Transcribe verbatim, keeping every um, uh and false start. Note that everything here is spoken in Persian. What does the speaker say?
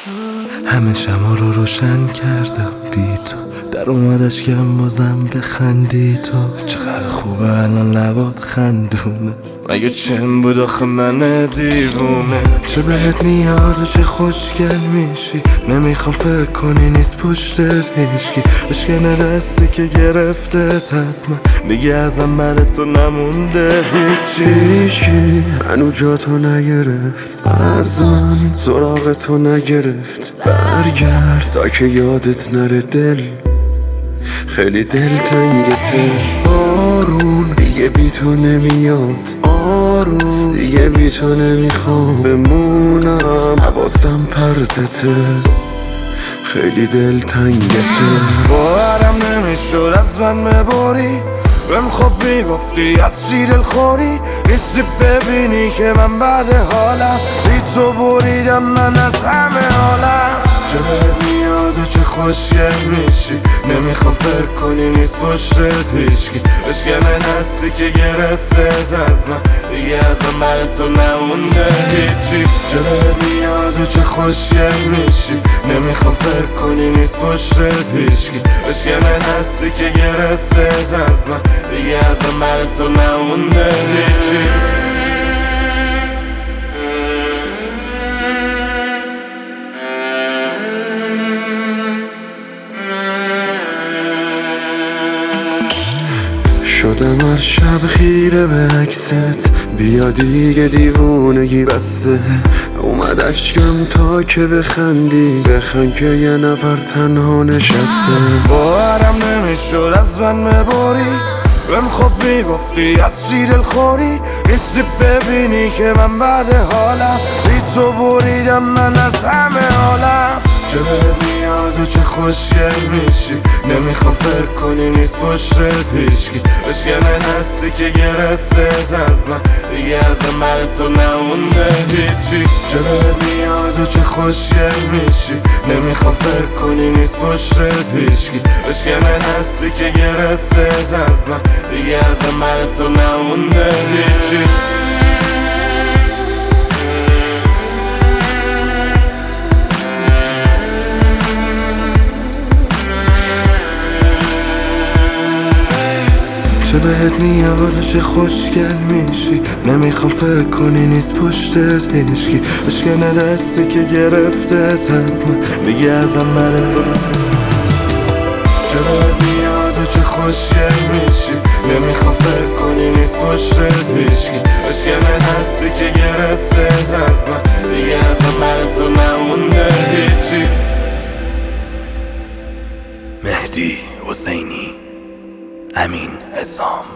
همه شما رو روشن کردم بی تو، در اومدش کم بازم بخندی تو. چقدر خوبه الان لبات خندونه، مگه چند بود آخه من دیوونه. چه بهت میاد و چه خوشگل میشی، نمیخوام فکر کنی نیست پشتت هیچکی. بشکنه دستی که گرفته از من، دیگه ازم بر تو نمونده هیچی. هیچی هنو جا تو نگرفت، از من سراغ تو نگرفت. برگرد تا که یادت نره دل، خیلی دل تنگته. آروم دیگه بی تو نمیاد، آروم دیگه بی تو نمیخوام بمونم. حواسم پرتته، خیلی دل تنگته. باورم نمیشد از من مباری، بهم خب میگفتی از چی دل خوری. نیستی ببینی که من بعد حالم، بی تو بریدم من از همه حالم. چه بهت میاد و چه خوشگل میشی، نمیخوام فکر کنی نیست پشتت هیچکی. بشکنه دستی که گرفته از من، دیگه ازم بر تو نمونده هیچی. چه بهت میاد و چه خوشگل میشی، نمیخوام فکر کنی نیست پشتت هیچکی. بشکنه دستی که گرفته از من، دیگه ازم بر تو نمونده هیچی. شدم از شب خیره به عکست، بیا دیگه دیوونگی بسته. اومد اشکم تا که بخندی، بخند که یه نفر تنها نشسته. باورم نمیشد از من مباری، بهم خب میگفتی از چی دل خوری. نیستی ببینی که من بعد حالم، بی تو بریدم من از همه حالم. چه بهت میاد و چه خوشگل میشی، نمیخوام فکر کنی نیست پشتت هیچکی. بشکنه دستی که گرفته از من، دیگه ازم بر تو نمونده هیچی. چه بهت میاد و چه خوشگل میشی، نمیخوام فکر کنی نیست پشتت هیچکی. بشکنه دستی که گرفته از من، دیگه ازم بر تو نمونده هیچی. چه بهت میاد و چه خوشگل میشی، نمیخوام فکر کنی نیست پشتت هیچکی. بشکنه دستی که گرفته از من، دیگه ازم بر تو. چه بهت میاد و چه خوشگل میشی، نمیخوام فکر کنی نیست پشتت هیچکی. بشکنه دستی که گرفته از من، دیگه ازم بر تو نمونده هیچی. مهدی حسینی، امین حسام.